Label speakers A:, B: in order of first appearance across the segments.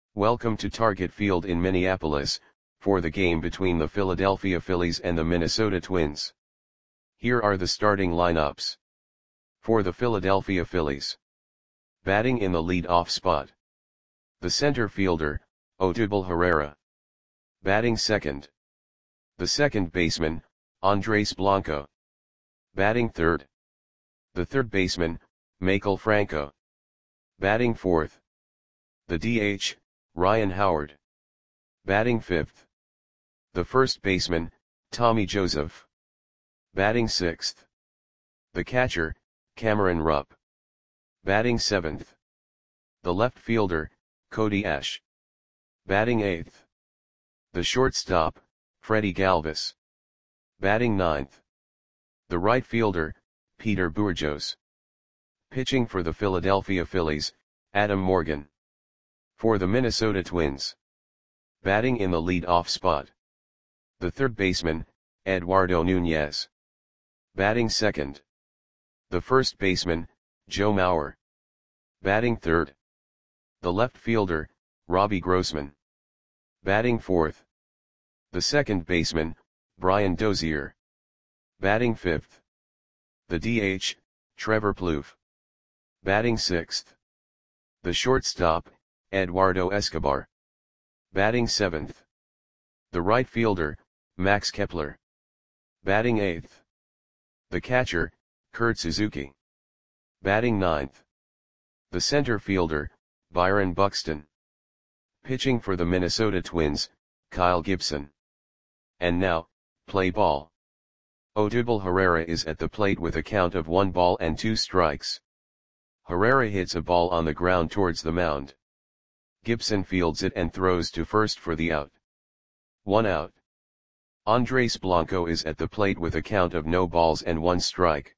A: Welcome to Target Field in Minneapolis, for the game between the Philadelphia Phillies and the Minnesota Twins. Here are the starting lineups. For the Philadelphia Phillies. Batting in the lead-off spot. The center fielder, Odubel Herrera. Batting second. The second baseman, Andres Blanco. Batting third. The third baseman, Maikel Franco. Batting fourth. The DH, Ryan Howard. Batting fifth. The first baseman, Tommy Joseph. Batting sixth. The catcher, Cameron Rupp. Batting seventh. The left fielder, Cody Ash. Batting eighth. The shortstop, Freddie Galvis. Batting ninth. The right fielder, Peter Bourjos. Pitching for the Philadelphia Phillies, Adam Morgan. For the Minnesota Twins. Batting in the lead-off spot. The third baseman, Eduardo Nunez. Batting second. The first baseman, Joe Mauer. Batting third. The left fielder, Robbie Grossman. Batting fourth. The second baseman, Brian Dozier. Batting fifth. The DH, Trevor Plouffe. Batting sixth. The shortstop, Eduardo Escobar. Batting seventh. The right fielder, Max Kepler. Batting eighth. The catcher, Kurt Suzuki. Batting ninth. The center fielder, Byron Buxton. Pitching for the Minnesota Twins, Kyle Gibson. And now, play ball. Odubel Herrera is at the plate with a count of 1-2 strikes. Herrera hits a ball on the ground towards the mound. Gibson fields it and throws to first for the out. 1 out. Andres Blanco is at the plate with a count of 0-1 strike.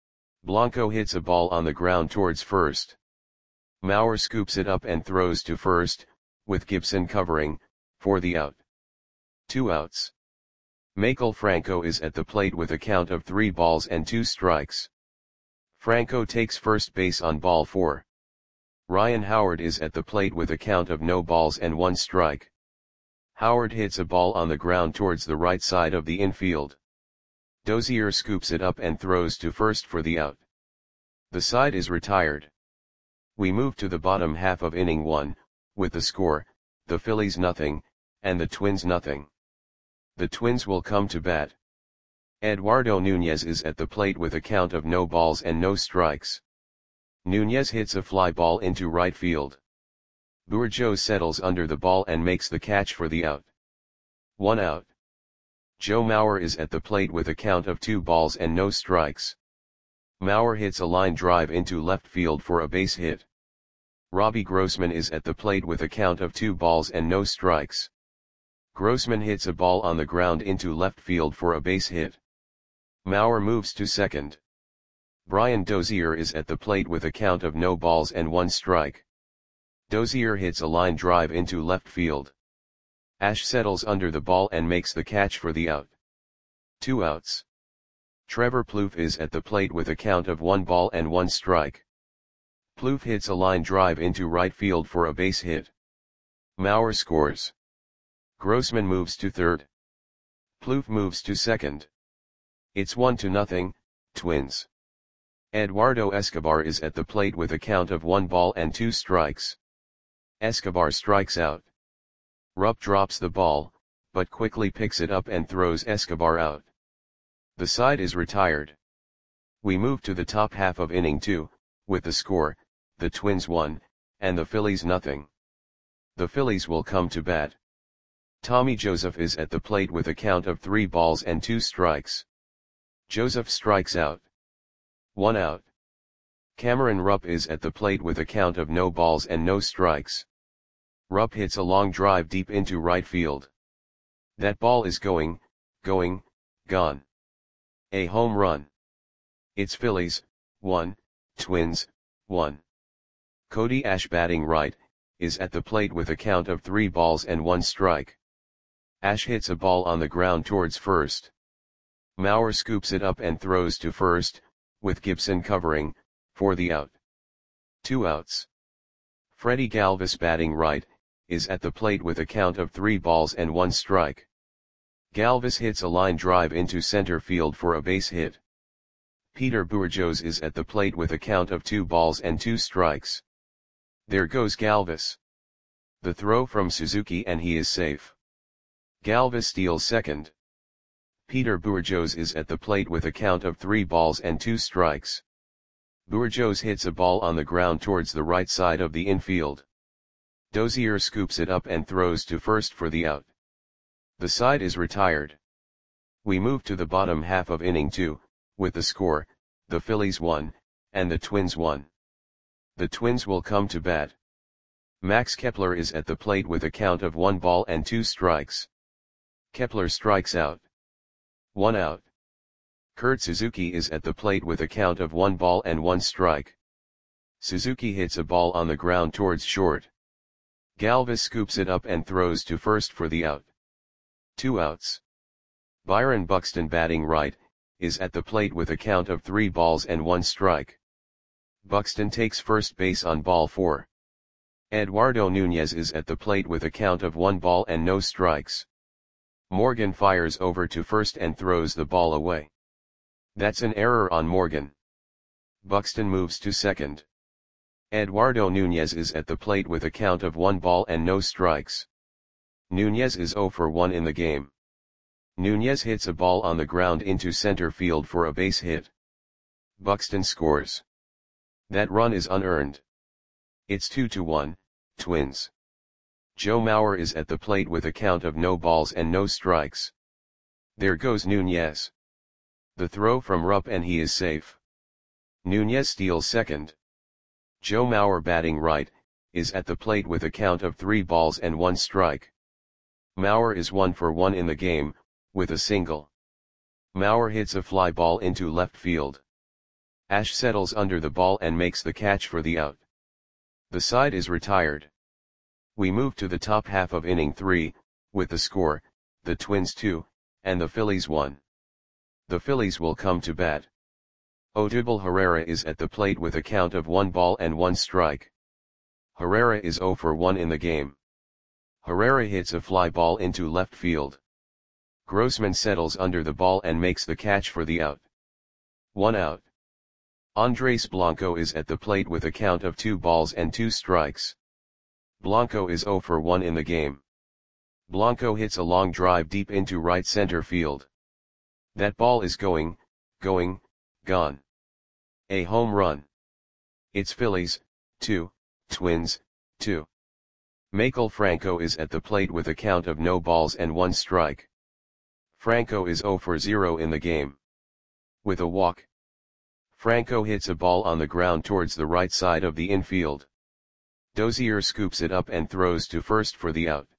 A: Blanco hits a ball on the ground towards first. Mauer scoops it up and throws to first, with Gibson covering, for the out. 2 outs. Maikel Franco is at the plate with a count of 3-2 strikes. Franco takes first base on ball 4. Ryan Howard is at the plate with a count of 0-1 strike. Howard hits a ball on the ground towards the right side of the infield. Dozier scoops it up and throws to first for the out. The side is retired. We move to the bottom half of inning 1, with the score, the Phillies 0, and the Twins 0. The Twins will come to bat. Eduardo Nunez is at the plate with a count of 0 strikes. Nunez hits a fly ball into right field. Bourjos settles under the ball and makes the catch for the out. 1 out. Joe Mauer is at the plate with a count of 2 strikes. Mauer hits a line drive into left field for a base hit. Robbie Grossman is at the plate with a count of 2 strikes. Grossman hits a ball on the ground into left field for a base hit. Mauer moves to second. Brian Dozier is at the plate with a count of 0-1 strike. Dozier hits a line drive into left field. Ash settles under the ball and makes the catch for the out. 2 outs. Trevor Plouffe is at the plate with a count of 1-1 strike. Plouffe hits a line drive into right field for a base hit. Mauer scores. Grossman moves to third. Plouffe moves to second. It's 1-0, Twins. Eduardo Escobar is at the plate with a count of 1-2 strikes. Escobar strikes out. Rupp drops the ball, but quickly picks it up and throws Escobar out. The side is retired. We move to the top half of inning 2, with the score, the Twins 1, and the Phillies 0. The Phillies will come to bat. Tommy Joseph is at the plate with a count of 3-2 strikes. Joseph strikes out. 1 out. Cameron Rupp is at the plate with a count of 0 strikes. Rupp hits a long drive deep into right field. That ball is going, gone. A home run. It's Phillies, 1, Twins, 1. Cody Ash batting right, is at the plate with a count of 3-1 strike. Ash hits a ball on the ground towards first. Mauer scoops it up and throws to first, with Gibson covering, for the out. 2 outs. Freddie Galvis batting right, is at the plate with a count of 3 balls and 1 strike. Galvis hits a line drive into center field for a base hit. Peter Bourgeois is at the plate with a count of 2 balls and 2 strikes. There goes Galvis. The throw from Suzuki and he is safe. Galvis steals second. Peter Bourgeois is at the plate with a count of 3 balls and 2 strikes. Bourgeois hits a ball on the ground towards the right side of the infield. Dozier scoops it up and throws to first for the out. The side is retired. We move to the bottom half of inning 2, with the score, the Phillies 1, and the Twins 1. The Twins will come to bat. Max Kepler is at the plate with a count of 1 ball and 2 strikes. Kepler strikes out. 1 out. Kurt Suzuki is at the plate with a count of 1 ball and 1 strike. Suzuki hits a ball on the ground towards short. Galvis scoops it up and throws to first for the out. 2 outs. Byron Buxton, batting right, is at the plate with a count of 3 balls and 1 strike. Buxton takes first base on ball 4. Eduardo Nunez is at the plate with a count of 1 ball and no strikes. Morgan fires over to first and throws the ball away. That's an error on Morgan. Buxton moves to second. Eduardo Nunez is at the plate with a count of 1 ball and no strikes. Nunez is 0 for 1 in the game. Nunez hits a ball on the ground into center field for a base hit. Buxton scores. That run is unearned. It's 2-1, Twins. Joe Mauer is at the plate with a count of no balls and no strikes. There goes Nunez. The throw from Rupp and he is safe. Nunez steals second. Joe Mauer, batting right, is at the plate with a count of 3 balls and 1 strike. Mauer is 1 for 1 in the game, with a single. Mauer hits a fly ball into left field. Ash settles under the ball and makes the catch for the out. The side is retired. We move to the top half of inning 3, with the score, the Twins 2, and the Phillies 1. The Phillies will come to bat. Odubel Herrera is at the plate with a count of 1 ball and 1 strike. Herrera is 0 for 1 in the game. Herrera hits a fly ball into left field. Grossman settles under the ball and makes the catch for the out. 1 out. Andres Blanco is at the plate with a count of 2 balls and 2 strikes. Blanco is 0 for 1 in the game. Blanco hits a long drive deep into right center field. That ball is gone. A home run. It's Phillies, 2, Twins, 2. Maikel Franco is at the plate with a count of no balls and 1 strike. Franco is 0 for 0 in the game. With a walk. Franco hits a ball on the ground towards the right side of the infield. Dozier scoops it up and throws to first for the out.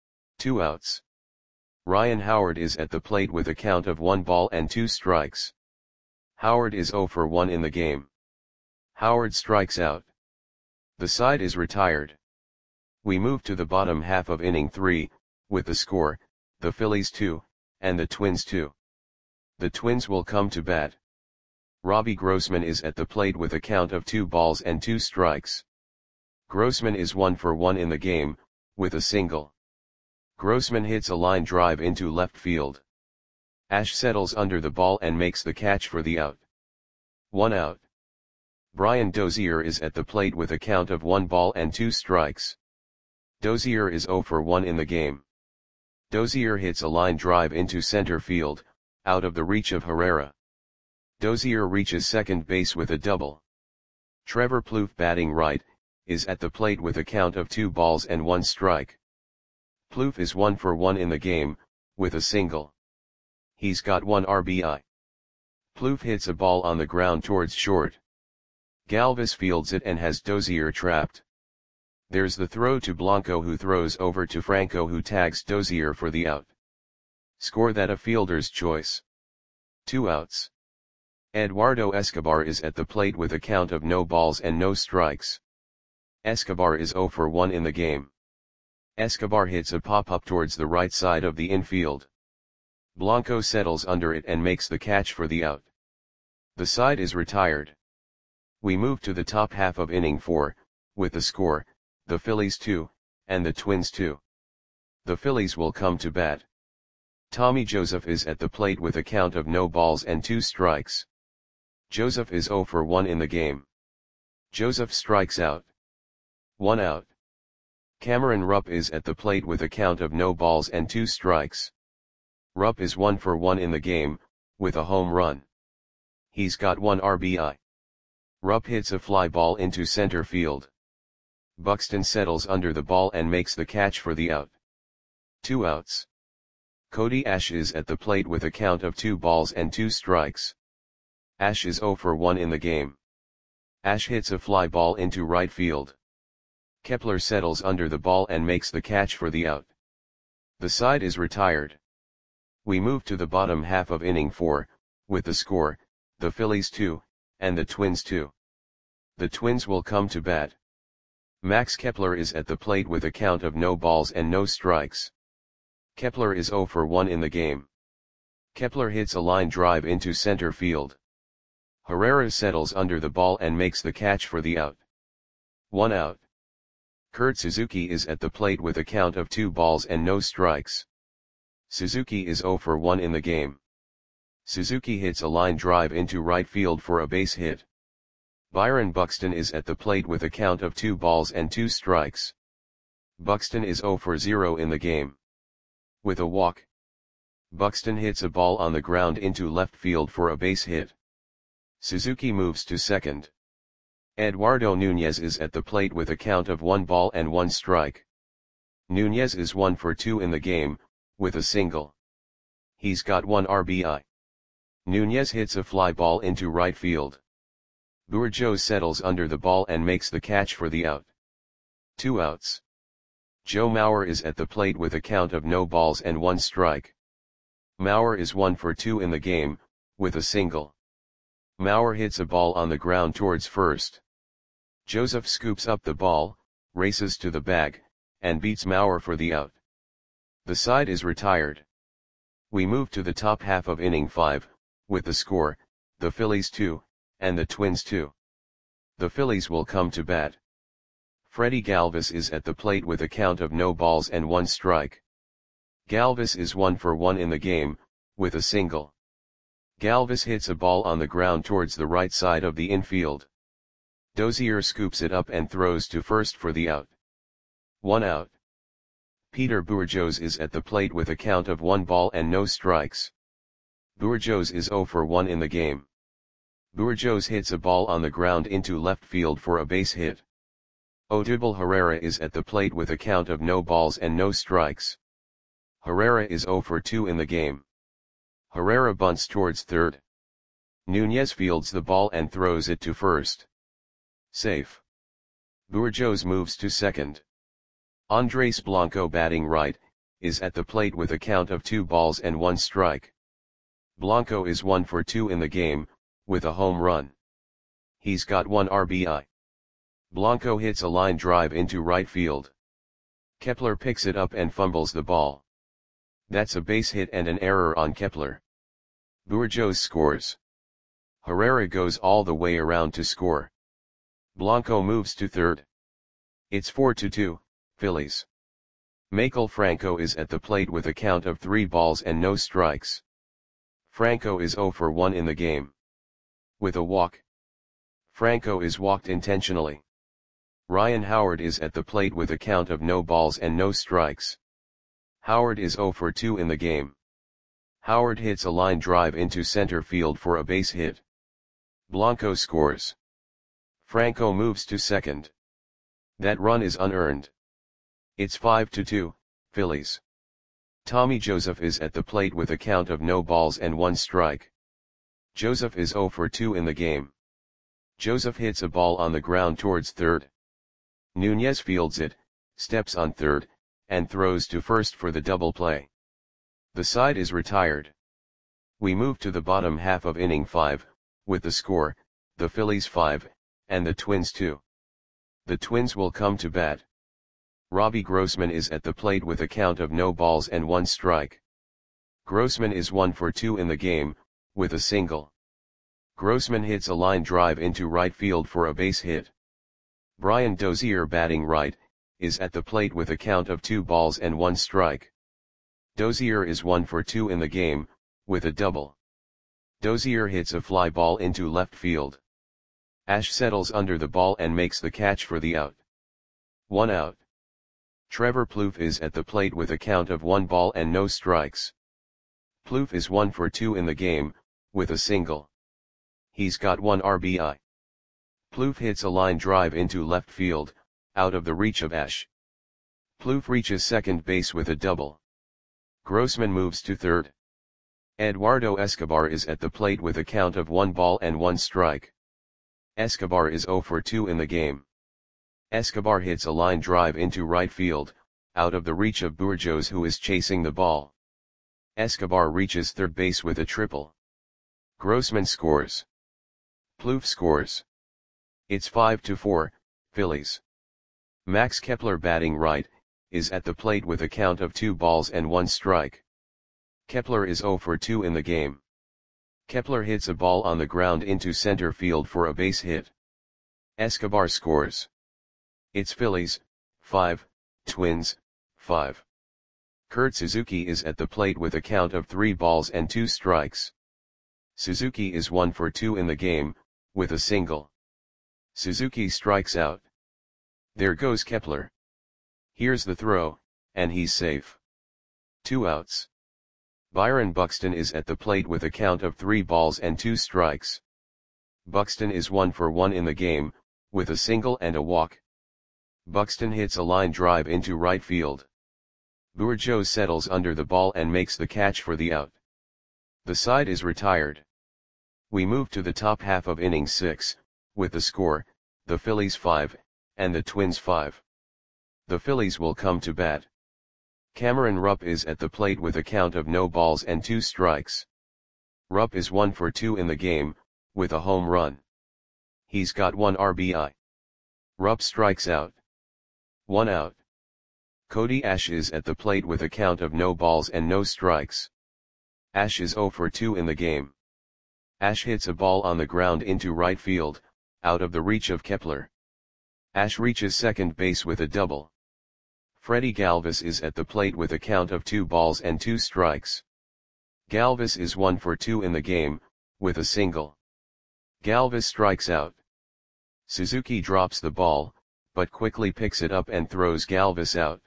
A: 2 outs. Ryan Howard is at the plate with a count of 1 ball and 2 strikes. Howard is 0 for 1 in the game. Howard strikes out. The side is retired. We move to the bottom half of inning 3, with the score, the Phillies 2, and the Twins 2. The Twins will come to bat. Robbie Grossman is at the plate with a count of 2 balls and 2 strikes. Grossman is 1 for 1 in the game, with a single. Grossman hits a line drive into left field. Ash settles under the ball and makes the catch for the out. 1 out. Brian Dozier is at the plate with a count of 1 ball and 2 strikes. Dozier is 0 for 1 in the game. Dozier hits a line drive into center field, out of the reach of Herrera. Dozier reaches second base with a double. Trevor Plouffe, batting right, is at the plate with a count of 2 balls and 1 strike. Plouffe is 1 for 1 in the game, with a single. He's got 1 RBI. Plouffe hits a ball on the ground towards short. Galvis fields it and has Dozier trapped. There's the throw to Blanco, who throws over to Franco, who tags Dozier for the out. Score that a fielder's choice. 2 outs. Eduardo Escobar is at the plate with a count of no balls and no strikes. Escobar is 0 for 1 in the game. Escobar hits a pop-up towards the right side of the infield. Blanco settles under it and makes the catch for the out. The side is retired. We move to the top half of inning 4, with the score, the Phillies 2, and the Twins 2. The Phillies will come to bat. Tommy Joseph is at the plate with a count of no balls and 2 strikes. Joseph is 0 for 1 in the game. Joseph strikes out. 1 out. Cameron Rupp is at the plate with a count of no balls and 2 strikes. Rupp is 1 for 1 in the game, with a home run. He's got 1 RBI. Rupp hits a fly ball into center field. Buxton settles under the ball and makes the catch for the out. 2 outs. Cody Ash is at the plate with a count of 2 balls and 2 strikes. Ash is 0 for 1 in the game. Ash hits a fly ball into right field. Kepler settles under the ball and makes the catch for the out. The side is retired. We move to the bottom half of inning 4, with the score, the Phillies 2, and the Twins 2. The Twins will come to bat. Max Kepler is at the plate with a count of no balls and no strikes. Kepler is 0 for 1 in the game. Kepler hits a line drive into center field. Herrera settles under the ball and makes the catch for the out. 1 out. Kurt Suzuki is at the plate with a count of 2 balls and no strikes. Suzuki is 0 for 1 in the game. Suzuki hits a line drive into right field for a base hit. Byron Buxton is at the plate with a count of 2 balls and 2 strikes. Buxton is 0 for 0 in the game. With a walk, Buxton hits a ball on the ground into left field for a base hit. Suzuki moves to second. Eduardo Nunez is at the plate with a count of 1 ball and 1 strike. Nunez is 1 for 2 in the game, with a single. He's got 1 RBI. Nunez hits a fly ball into right field. Bourgeau settles under the ball and makes the catch for the out. 2 outs. Joe Mauer is at the plate with a count of no balls and 1 strike. Mauer is 1 for 2 in the game, with a single. Mauer hits a ball on the ground towards first. Joseph scoops up the ball, races to the bag, and beats Mauer for the out. The side is retired. We move to the top half of inning 5, with the score, the Phillies 2, and the Twins 2. The Phillies will come to bat. Freddie Galvis is at the plate with a count of no balls and 1 strike. Galvis is 1 for 1 in the game, with a single. Galvis hits a ball on the ground towards the right side of the infield. Dozier scoops it up and throws to first for the out. 1 out. Peter Bourgeau is at the plate with a count of 1 ball and no strikes. Bourgeau is 0 for 1 in the game. Bourgeau hits a ball on the ground into left field for a base hit. Odubel Herrera is at the plate with a count of no balls and no strikes. Herrera is 0 for 2 in the game. Herrera bunts towards third. Nunez fields the ball and throws it to first. Safe. Bourgeau moves to second. Andres Blanco, batting right, is at the plate with a count of 2 balls and 1 strike. Blanco is 1 for 2 in the game, with a home run. He's got 1 RBI. Blanco hits a line drive into right field. Kepler picks it up and fumbles the ball. That's a base hit and an error on Kepler. Bourgeau scores. Herrera goes all the way around to score. Blanco moves to third. It's 4-2, Phillies. Maikel Franco is at the plate with a count of 3 balls and no strikes. Franco is 0 for 1 in the game. With a walk. Franco is walked intentionally. Ryan Howard is at the plate with a count of no balls and no strikes. Howard is 0 for 2 in the game. Howard hits a line drive into center field for a base hit. Blanco scores. Franco moves to second. That run is unearned. It's 5-2, Phillies. Tommy Joseph is at the plate with a count of no balls and 1 strike. Joseph is 0 for 2 in the game. Joseph hits a ball on the ground towards third. Nunez fields it, steps on third, and throws to first for the double play. The side is retired. We move to the bottom half of inning 5, with the score, the Phillies 5, and the Twins 2. The Twins will come to bat. Robbie Grossman is at the plate with a count of no balls and 1 strike. Grossman is 1 for 2 in the game, with a single. Grossman hits a line drive into right field for a base hit. Brian Dozier, batting right, is at the plate with a count of 2 balls and 1 strike. Dozier is 1 for 2 in the game, with a double. Dozier hits a fly ball into left field. Ash settles under the ball and makes the catch for the out. 1 out. Trevor Plouffe is at the plate with a count of 1 ball and no strikes. Plouffe is 1 for 2 in the game, with a single. He's got 1 RBI. Plouffe hits a line drive into left field, out of the reach of Ash. Plouffe reaches second base with a double. Grossman moves to third. Eduardo Escobar is at the plate with a count of 1 ball and 1 strike. Escobar is 0 for 2 in the game. Escobar hits a line drive into right field, out of the reach of Bourjos, who is chasing the ball. Escobar reaches third base with a triple. Grossman scores. Plouffe scores. It's 5-4, Phillies. Max Kepler, batting right, is at the plate with a count of 2 balls and 1 strike. Kepler is 0 for 2 in the game. Kepler hits a ball on the ground into center field for a base hit. Escobar scores. It's Phillies, 5, Twins, 5. Kurt Suzuki is at the plate with a count of 3 balls and 2 strikes. Suzuki is 1 for 2 in the game, with a single. Suzuki strikes out. There goes Kepler. Here's the throw, and he's safe. 2 outs. Byron Buxton is at the plate with a count of 3 balls and 2 strikes. Buxton is 1 for 1 in the game, with a single and a walk. Buxton hits a line drive into right field. Bourjos settles under the ball and makes the catch for the out. The side is retired. We move to the top half of inning 6, with the score, the Phillies 5, and the Twins 5. The Phillies will come to bat. Cameron Rupp is at the plate with a count of no balls and 2 strikes. Rupp is 1 for 2 in the game, with a home run. He's got 1 RBI. Rupp strikes out. 1 out. Cody Ash is at the plate with a count of no balls and no strikes. Ash is 0 for 2 in the game. Ash hits a ball on the ground into right field, out of the reach of Kepler. Ash reaches second base with a double. Freddie Galvis is at the plate with a count of 2 balls and 2 strikes. Galvis is 1 for 2 in the game, with a single. Galvis strikes out. Suzuki drops the ball, but quickly picks it up and throws Galvis out.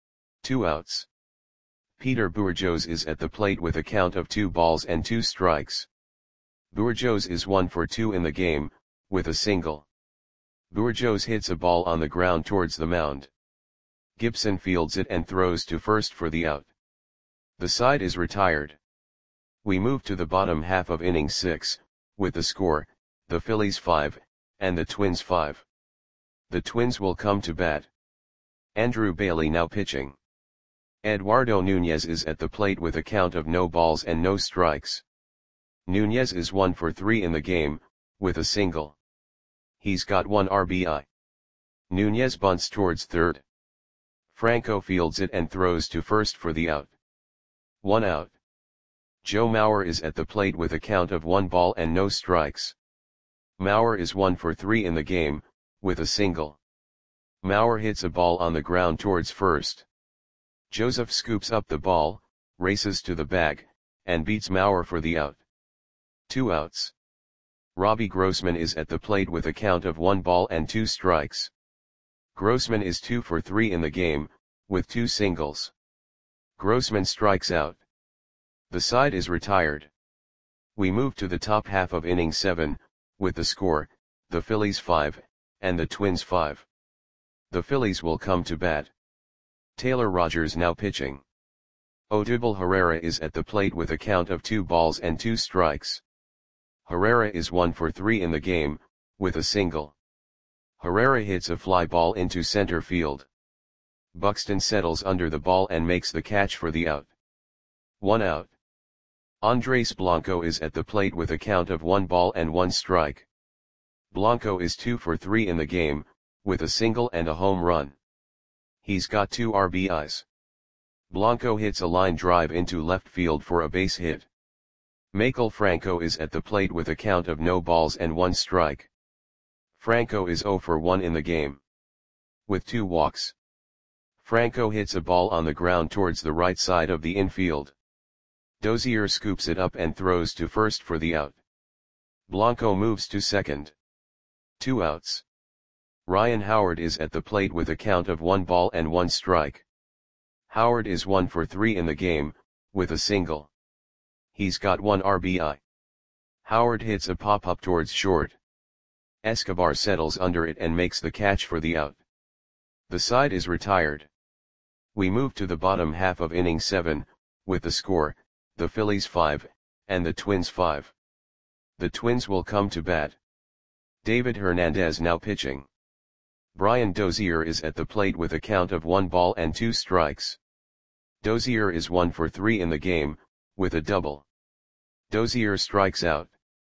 A: 2 outs. Peter Bourjos is at the plate with a count of 2 balls and 2 strikes. Bourjos is 1 for 2 in the game, with a single. Bourjos hits a ball on the ground towards the mound. Gibson fields it and throws to first for the out. The side is retired. We move to the bottom half of inning 6, with the score, the Phillies 5, and the Twins 5. The Twins will come to bat. Andrew Bailey now pitching. Eduardo Nunez is at the plate with a count of no balls and no strikes. Nunez is 1 for 3 in the game, with a single. He's got 1 RBI. Nunez bunts towards third. Franco fields it and throws to first for the out. 1 out. Joe Mauer is at the plate with a count of 1 ball and no strikes. Mauer is 1 for 3 in the game, with a single. Mauer hits a ball on the ground towards first. Joseph scoops up the ball, races to the bag, and beats Mauer for the out. 2 outs. Robbie Grossman is at the plate with a count of 1 ball and 2 strikes. Grossman is 2 for 3 in the game, with 2 singles. Grossman strikes out. The side is retired. We move to the top half of inning 7, with the score, the Phillies 5, and the Twins 5. The Phillies will come to bat. Taylor Rogers now pitching. Odubel Herrera is at the plate with a count of 2 balls and 2 strikes. Herrera is 1 for 3 in the game, with a single. Herrera hits a fly ball into center field. Buxton settles under the ball and makes the catch for the out. 1 out. Andres Blanco is at the plate with a count of 1 ball and 1 strike. Blanco is 2 for 3 in the game, with a single and a home run. He's got 2 RBIs. Blanco hits a line drive into left field for a base hit. Maikel Franco is at the plate with a count of no balls and 1 strike. Franco is 0 for 1 in the game, with 2 walks. Franco hits a ball on the ground towards the right side of the infield. Dozier scoops it up and throws to first for the out. Blanco moves to second. 2 outs. Ryan Howard is at the plate with a count of 1 ball and 1 strike. Howard is 1 for 3 in the game, with a single. He's got 1 RBI. Howard hits a pop-up towards short. Escobar settles under it and makes the catch for the out. The side is retired. We move to the bottom half of inning 7, with the score, the Phillies 5, and the Twins 5. The Twins will come to bat. David Hernandez now pitching. Brian Dozier is at the plate with a count of 1 ball and 2 strikes. Dozier is 1 for 3 in the game, with a double. Dozier strikes out.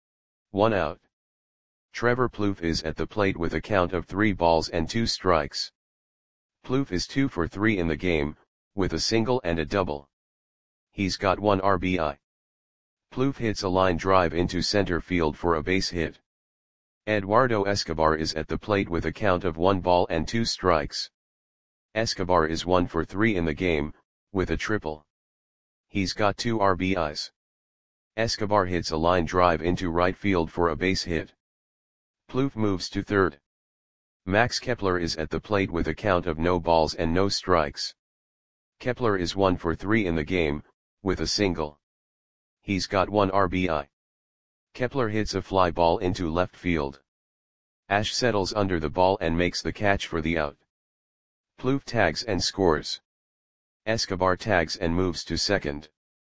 A: 1 out. Trevor Plouffe is at the plate with a count of 3 balls and 2 strikes. Plouffe is 2 for 3 in the game, with a single and a double. He's got 1 RBI. Plouffe hits a line drive into center field for a base hit. Eduardo Escobar is at the plate with a count of 1 ball and 2 strikes. Escobar is 1 for 3 in the game, with a triple. He's got 2 RBIs. Escobar hits a line drive into right field for a base hit. Plouffe moves to third. Max Kepler is at the plate with a count of no balls and no strikes. Kepler is 1 for 3 in the game, with a single. He's got 1 RBI. Kepler hits a fly ball into left field. Ash settles under the ball and makes the catch for the out. Plouffe tags and scores. Escobar tags and moves to second.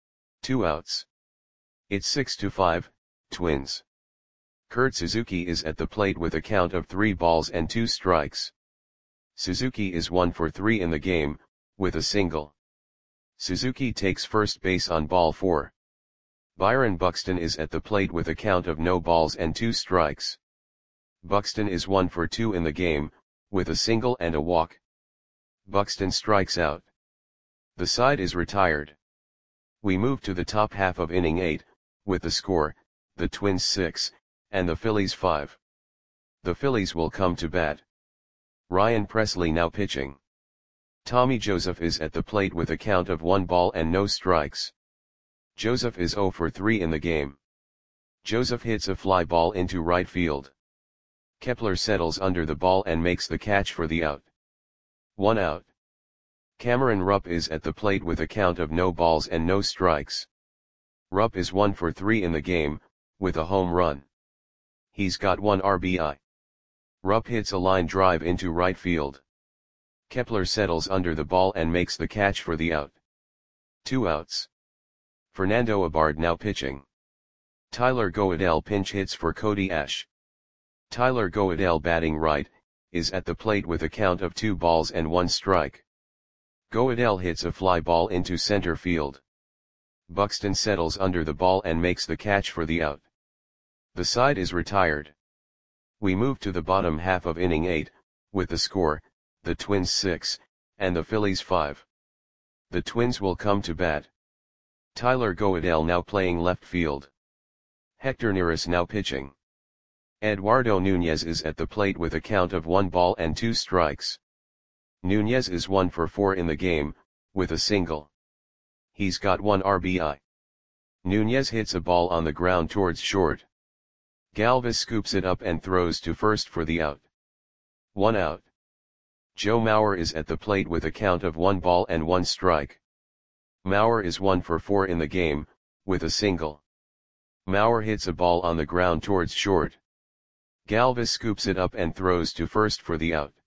A: 2 outs. It's 6-5, Twins. Kurt Suzuki is at the plate with a count of 3 balls and 2 strikes. Suzuki is 1 for 3 in the game, with a single. Suzuki takes first base on ball 4. Byron Buxton is at the plate with a count of no balls and 2 strikes. Buxton is 1 for 2 in the game, with a single and a walk. Buxton strikes out. The side is retired. We move to the top half of inning 8, with the score, the Twins 6, and the Phillies 5. The Phillies will come to bat. Ryan Presley now pitching. Tommy Joseph is at the plate with a count of 1 ball and no strikes. Joseph is 0 for 3 in the game. Joseph hits a fly ball into right field. Kepler settles under the ball and makes the catch for the out. 1 out. Cameron Rupp is at the plate with a count of no balls and no strikes. Rupp is 1 for 3 in the game, with a home run. He's got 1 RBI. Rupp hits a line drive into right field. Kepler settles under the ball and makes the catch for the out. 2 outs. Fernando Abard now pitching. Tyler Goeddel pinch hits for Cody Ash. Tyler Goeddel batting right, is at the plate with a count of 2 balls and 1 strike. Goeddel hits a fly ball into center field. Buxton settles under the ball and makes the catch for the out. The side is retired. We move to the bottom half of inning 8, with the score, the Twins 6, and the Phillies 5. The Twins will come to bat. Tyler Goeddel now playing left field. Hector Neris now pitching. Eduardo Nunez is at the plate with a count of 1 ball and 2 strikes. Nunez is 1 for 4 in the game, with a single. He's got 1 RBI. Nunez hits a ball on the ground towards short. Galvis scoops it up and throws to first for the out. 1 out. Joe Mauer is at the plate with a count of 1 ball and 1 strike. Mauer is 1 for 4 in the game, with a single. Mauer hits a ball on the ground towards short. Galvis scoops it up and throws to first for the out.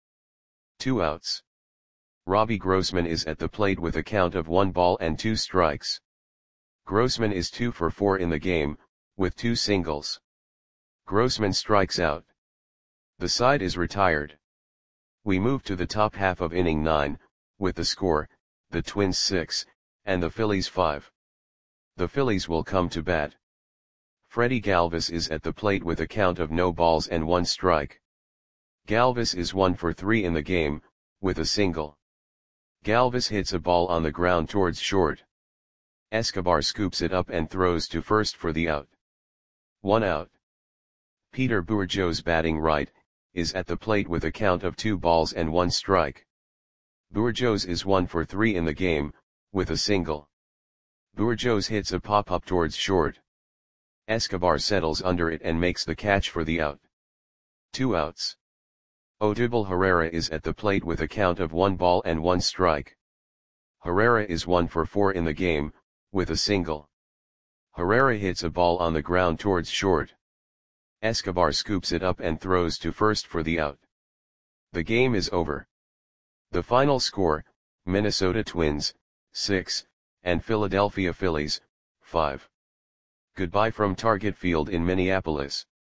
A: 2 outs. Robbie Grossman is at the plate with a count of 1 ball and 2 strikes. Grossman is 2 for 4 in the game, with 2 singles. Grossman strikes out. The side is retired. We move to the top half of inning 9, with the score, the Twins 6, and the Phillies 5. The Phillies will come to bat. Freddie Galvis is at the plate with a count of no balls and 1 strike. Galvis is 1 for 3 in the game, with a single. Galvis hits a ball on the ground towards short. Escobar scoops it up and throws to first for the out. 1 out. Peter Bourgeois batting right, is at the plate with a count of 2 balls and 1 strike. Bourjos is 1 for 3 in the game, with a single. Bourjos hits a pop-up towards short. Escobar settles under it and makes the catch for the out. 2 outs. Odubel Herrera is at the plate with a count of 1 ball and 1 strike. Herrera is 1 for 4 in the game, with a single. Herrera hits a ball on the ground towards short. Escobar scoops it up and throws to first for the out. The game is over. The final score, Minnesota Twins, 6, and Philadelphia Phillies, 5. Goodbye from Target Field in Minneapolis.